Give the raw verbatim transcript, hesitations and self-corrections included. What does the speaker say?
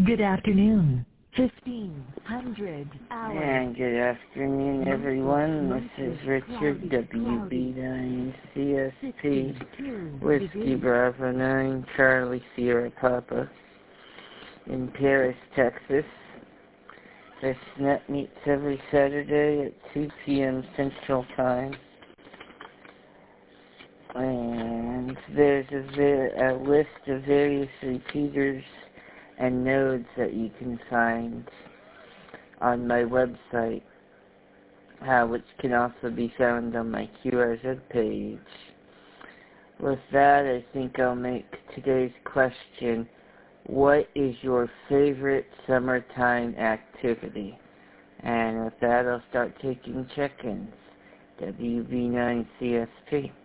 Good afternoon. fifteen hundred hours. And good afternoon, everyone. This is Richard, W B nine C S P, Whiskey Bravo nine, Charlie Sierra Papa, in Paris, Texas. This net meets every Saturday at two p m Central Time. And there's a, ver a list of various repeaters and nodes that you can find on my website, uh, which can also be found on my Q R Z page. With that, I think I'll make today's question: what is your favorite summertime activity? And with that, I'll start taking check-ins. W B nine C S P.